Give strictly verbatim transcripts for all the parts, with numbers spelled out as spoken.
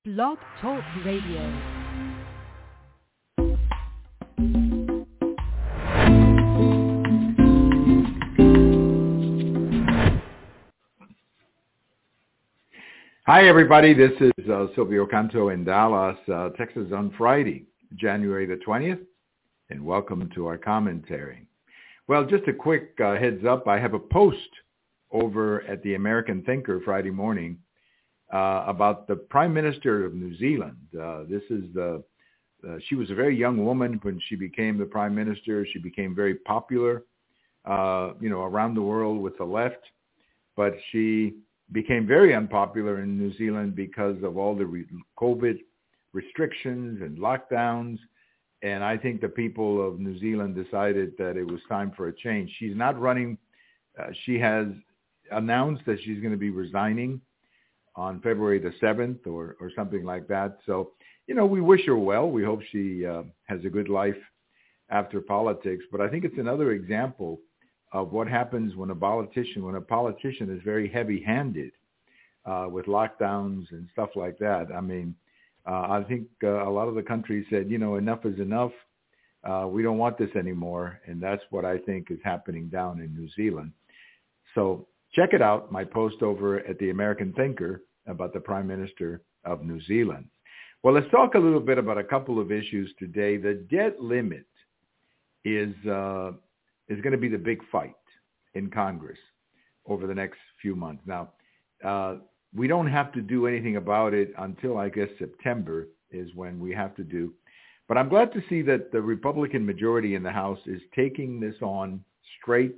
Blog Talk Radio. Hi, everybody. This is uh, Silvio Canto in Dallas, uh, Texas on Friday, January the twentieth, and welcome to our commentary. Well, just a quick uh, heads up. I have a post over at the American Thinker Friday morning uh, about the Prime Minister of New Zealand. Uh, this is the, uh, she was a very young woman when she became the Prime Minister. She became very popular, uh, you know, around the world with the left, but she became very unpopular in New Zealand because of all the re- COVID restrictions and lockdowns. And I think the people of New Zealand decided that it was time for a change. She's not running. Uh, she has announced that she's going to be resigning on February the seventh or, or something like that. So, you know, we wish her well. We hope she uh, has a good life after politics. But I think it's another example of what happens when a politician, when a politician is very heavy-handed uh, with lockdowns and stuff like that. I mean, uh, I think uh, a lot of the countries said, you know, enough is enough. Uh, we don't want this anymore. And that's what I think is happening down in New Zealand. So check it out, my post over at the American Thinker about the Prime Minister of New Zealand. Well, let's talk a little bit about a couple of issues today. The debt limit is uh, is going to be the big fight in Congress over the next few months. Now, uh, we don't have to do anything about it until, I guess, September is when we have to do. But I'm glad to see that the Republican majority in the House is taking this on straight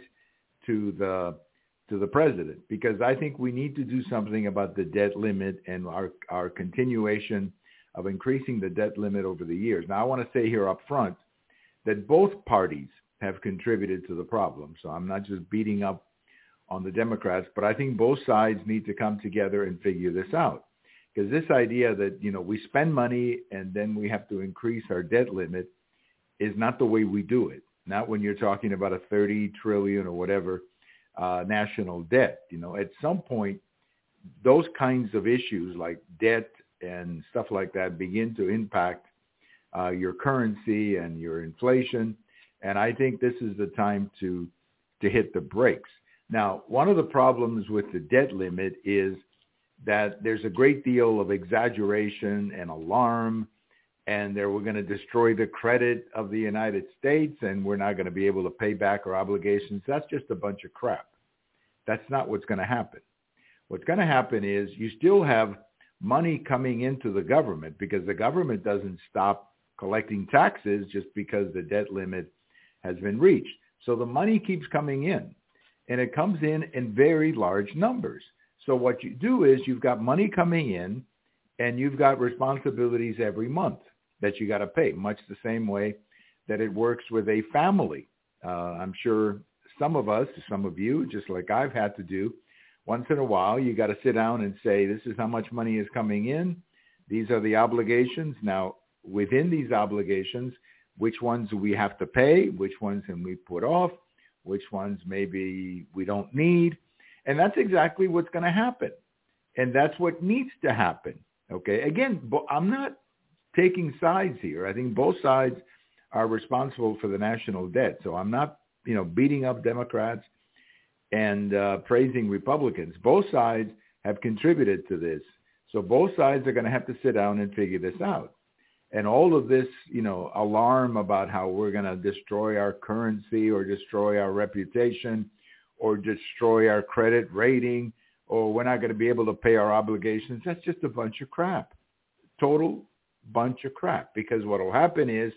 to the to the president, because I think we need to do something about the debt limit and our, our continuation of increasing the debt limit over the years. Now, I want to say here up front that both parties have contributed to the problem. So I'm not just beating up on the Democrats, but I think both sides need to come together and figure this out. Because this idea that, you know, we spend money and then we have to increase our debt limit is not the way we do it. Not when you're talking about a thirty trillion or whatever uh, national debt. You know, at some point, those kinds of issues like debt and stuff like that begin to impact uh, your currency and your inflation. And I think this is the time to to hit the brakes. Now, one of the problems with the debt limit is that there's a great deal of exaggeration and alarm, and that we're going to destroy the credit of the United States, and we're not going to be able to pay back our obligations. That's just a bunch of crap. That's not what's going to happen. What's going to happen is you still have money coming into the government, because the government doesn't stop collecting taxes just because the debt limit has been reached. So the money keeps coming in, and it comes in in very large numbers. So what you do is you've got money coming in, and you've got responsibilities every month that you got to pay, much the same way that it works with a family. Uh, I'm sure some of us, some of you, just like I've had to do, once in a while, you got to sit down and say, this is how much money is coming in. These are the obligations. Now, within these obligations, which ones do we have to pay? Which ones can we put off? Which ones maybe we don't need? And that's exactly what's going to happen. And that's what needs to happen. Okay. Again, I'm not taking sides here. I think both sides are responsible for the national debt. So I'm not, you know, beating up Democrats and uh, praising Republicans. Both sides have contributed to this. So both sides are going to have to sit down and figure this out. And all of this, you know, alarm about how we're going to destroy our currency or destroy our reputation or destroy our credit rating, or we're not going to be able to pay our obligations, that's just a bunch of crap. Total bunch of crap. Because what will happen is,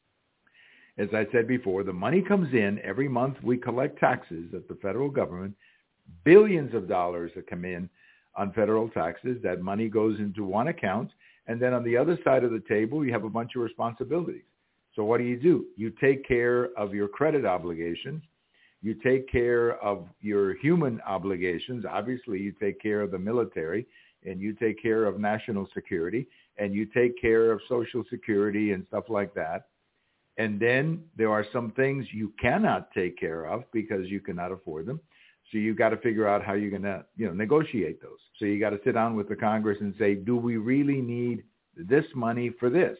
as I said before, the money comes in. Every month we collect taxes at the federal government, billions of dollars that come in on federal taxes. That money goes into one account. And then on the other side of the table, you have a bunch of responsibilities. So what do you do? You take care of your credit obligations. You take care of your human obligations. Obviously, you take care of the military, and you take care of national security, and you take care of Social Security and stuff like that. And then there are some things you cannot take care of because you cannot afford them. So you got to figure out how you're going to, you know, negotiate those. So you got to sit down with the Congress and say, do we really need this money for this?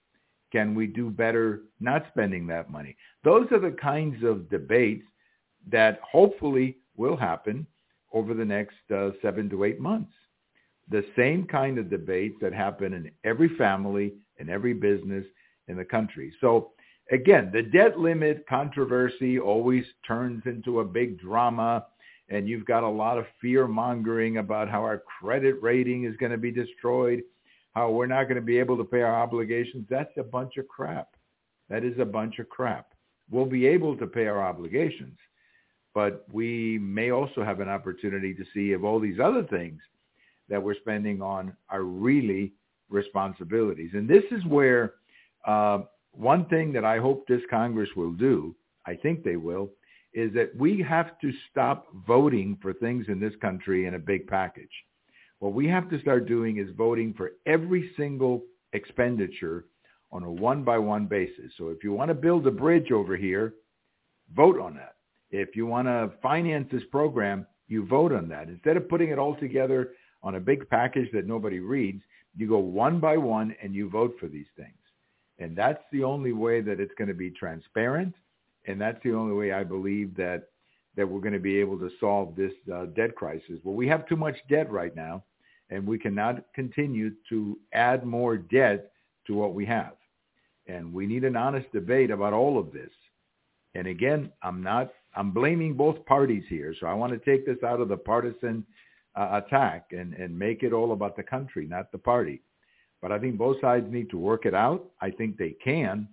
Can we do better not spending that money? Those are the kinds of debates that hopefully will happen over the next uh, seven to eight months. The same kind of debates that happen in every family, in every business in the country. So again, the debt limit controversy always turns into a big drama, and you've got a lot of fear mongering about how our credit rating is going to be destroyed, how we're not going to be able to pay our obligations. That's a bunch of crap. That is a bunch of crap. We'll be able to pay our obligations, but we may also have an opportunity to see if all these other things that we're spending on are really responsibilities. And this is where uh, one thing that I hope this Congress will do, I think they will, is that we have to stop voting for things in this country in a big package. What we have to start doing is voting for every single expenditure on a one-by-one basis. So if you want to build a bridge over here, vote on that. If you want to finance this program, you vote on that. Instead of putting it all together on a big package that nobody reads, you go one by one and you vote for these things. And that's the only way that it's going to be transparent. And that's the only way I believe that that we're going to be able to solve this uh, debt crisis. Well, we have too much debt right now, and we cannot continue to add more debt to what we have. And we need an honest debate about all of this. And again, I'm not, I'm blaming both parties here. So I want to take this out of the partisan uh, attack and, and make it all about the country, not the party. But I think both sides need to work it out. I think they can.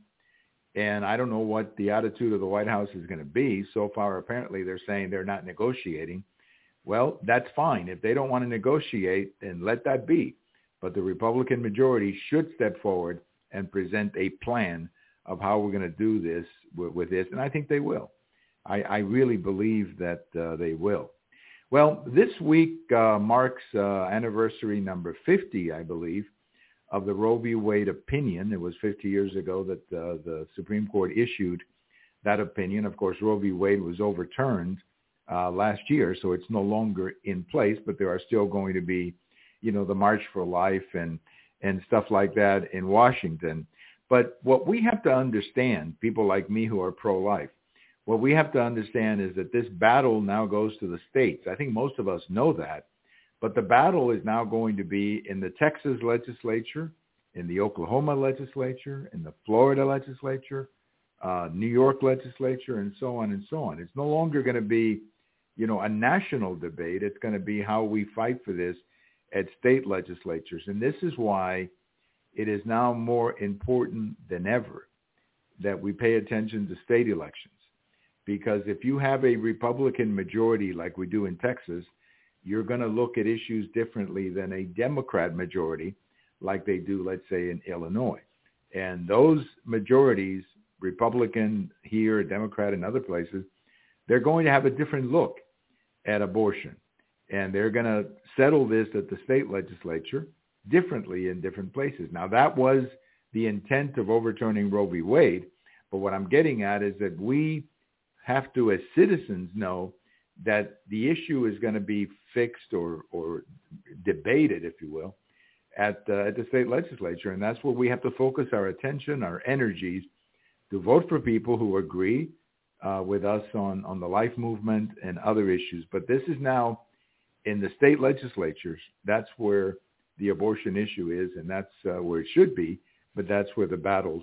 And I don't know what the attitude of the White House is going to be. So far, apparently, they're saying they're not negotiating. Well, that's fine. If they don't want to negotiate, then let that be. But the Republican majority should step forward and present a plan of how we're going to do this with, with this. And I think they will. I, I really believe that uh, they will. Well, this week uh, marks uh, anniversary number fifty, I believe, of the Roe v. Wade opinion. It was fifty years ago that uh, the Supreme Court issued that opinion. Of course, Roe v. Wade was overturned uh, last year, so it's no longer in place, but there are still going to be, you know, the March for Life and, and stuff like that in Washington. But what we have to understand, people like me who are pro-life, what we have to understand is that this battle now goes to the states. I think most of us know that. But the battle is now going to be in the Texas legislature, in the Oklahoma legislature, in the Florida legislature, uh, New York legislature, and so on and so on. It's no longer going to be, you know, a national debate. It's going to be how we fight for this at state legislatures. And this is why it is now more important than ever that we pay attention to state elections. Because if you have a Republican majority like we do in Texas, you're going to look at issues differently than a Democrat majority like they do, let's say, in Illinois. And those majorities, Republican here, Democrat in other places, they're going to have a different look at abortion. And they're going to settle this at the state legislature differently in different places. Now, that was the intent of overturning Roe v. Wade. But what I'm getting at is that we have to, as citizens, know that the issue is going to be fixed or, or debated, if you will, at, uh, at the state legislature. And that's where we have to focus our attention, our energies, to vote for people who agree uh, with us on, on the life movement and other issues. But this is now in the state legislatures. That's where the abortion issue is, and that's uh, where it should be. But that's where the battles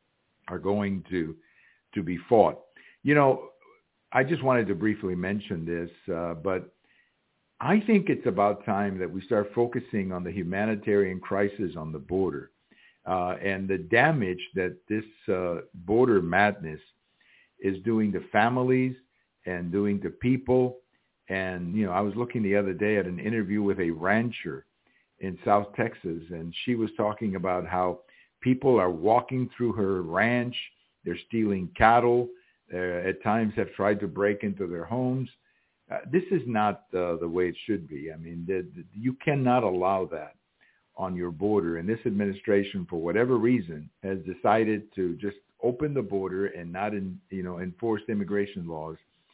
are going to, to be fought. You know, I just wanted to briefly mention this, uh, but I think it's about time that we start focusing on the humanitarian crisis on the border uh, and the damage that this uh, border madness is doing to families and doing to people. And, you know, I was looking the other day at an interview with a rancher in South Texas, and she was talking about how people are walking through her ranch. They're stealing cattle. Uh, at times have tried to break into their homes. Uh, this is not uh, the way it should be. I mean, the, the, you cannot allow that on your border. And this administration, for whatever reason, has decided to just open the border and not, in, you know, enforce immigration laws.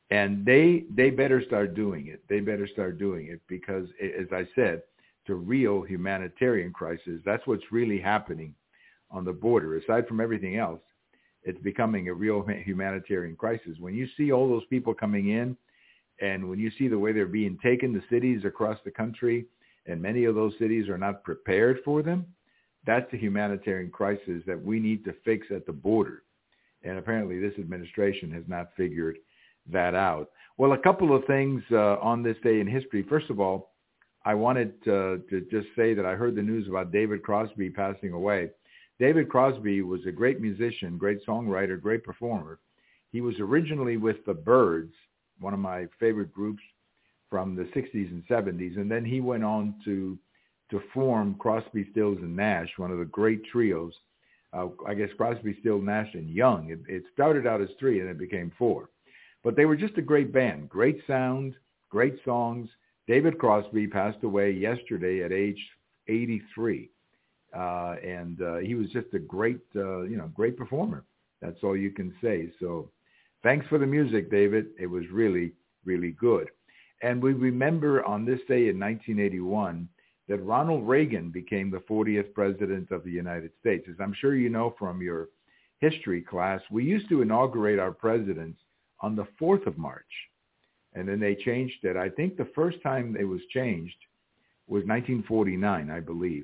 And they they better start doing it. They better start doing it because, as I said, it's a real humanitarian crisis. That's what's really happening on the border. Aside from everything else, it's becoming a real humanitarian crisis. When you see all those people coming in, and when you see the way they're being taken to cities across the country, and many of those cities are not prepared for them, that's the humanitarian crisis that we need to fix at the border. And apparently this administration has not figured that out. Well, a couple of things uh, on this day in history. First of all, I wanted uh, to just say that I heard the news about David Crosby passing away. David Crosby was a great musician, great songwriter, great performer. He was originally with the Byrds, one of my favorite groups from the sixties and seventies, and then he went on to to form Crosby, Stills, and Nash, one of the great trios. Uh, I guess Crosby, Stills, Nash, and Young. It, it started out as three, and it became four. But they were just a great band, great sound, great songs. David Crosby passed away yesterday at age eighty-three, uh, and uh, he was just a great, uh, you know, great performer. That's all you can say. So, thanks for the music, David. It was really, really good. And we remember on this day in nineteen eighty-one that Ronald Reagan became the fortieth president of the United States. As I'm sure you know from your history class, we used to inaugurate our presidents on the fourth of March. And then they changed it. I think the first time it was changed was nineteen forty-nine, I believe,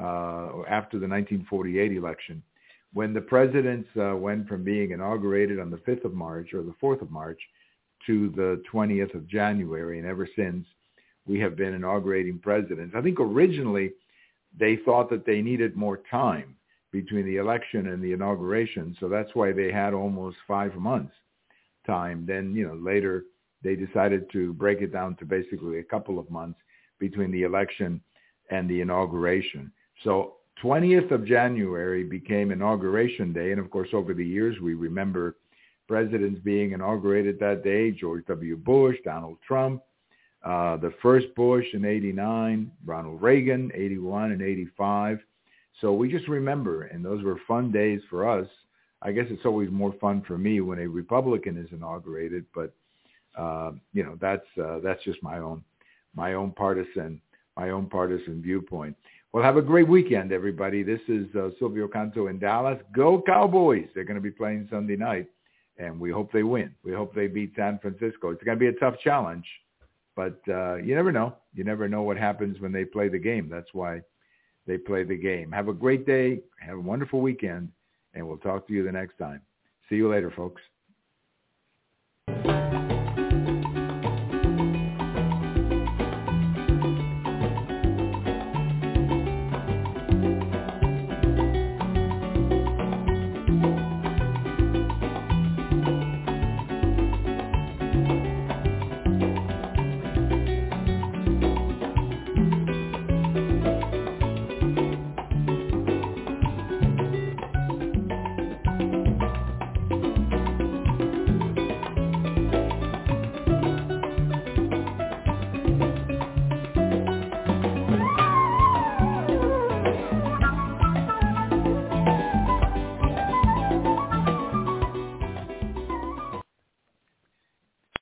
uh, after the nineteen forty-eight election, when the presidents uh, went from being inaugurated on the fifth of March or the fourth of March to the twentieth of January. And ever since, we have been inaugurating presidents. I think originally they thought that they needed more time between the election and the inauguration. So that's why they had almost five months time. Then, you know, later they decided to break it down to basically a couple of months between the election and the inauguration. So twentieth of January became Inauguration Day. And of course, over the years, we remember presidents being inaugurated that day: George W. Bush, Donald Trump, uh, the first Bush in eighty-nine, Ronald Reagan, eighty-one and eighty-five. So we just remember, and those were fun days for us. I guess it's always more fun for me when a Republican is inaugurated, but uh, you know, that's uh, that's just my own my own partisan my own partisan viewpoint. Well, have a great weekend, everybody. This is uh, Silvio Canto in Dallas. Go Cowboys! They're going to be playing Sunday night, and we hope they win. We hope they beat San Francisco. It's going to be a tough challenge, but uh, you never know. You never know what happens when they play the game. That's why they play the game. Have a great day. Have a wonderful weekend, and we'll talk to you the next time. See you later, folks.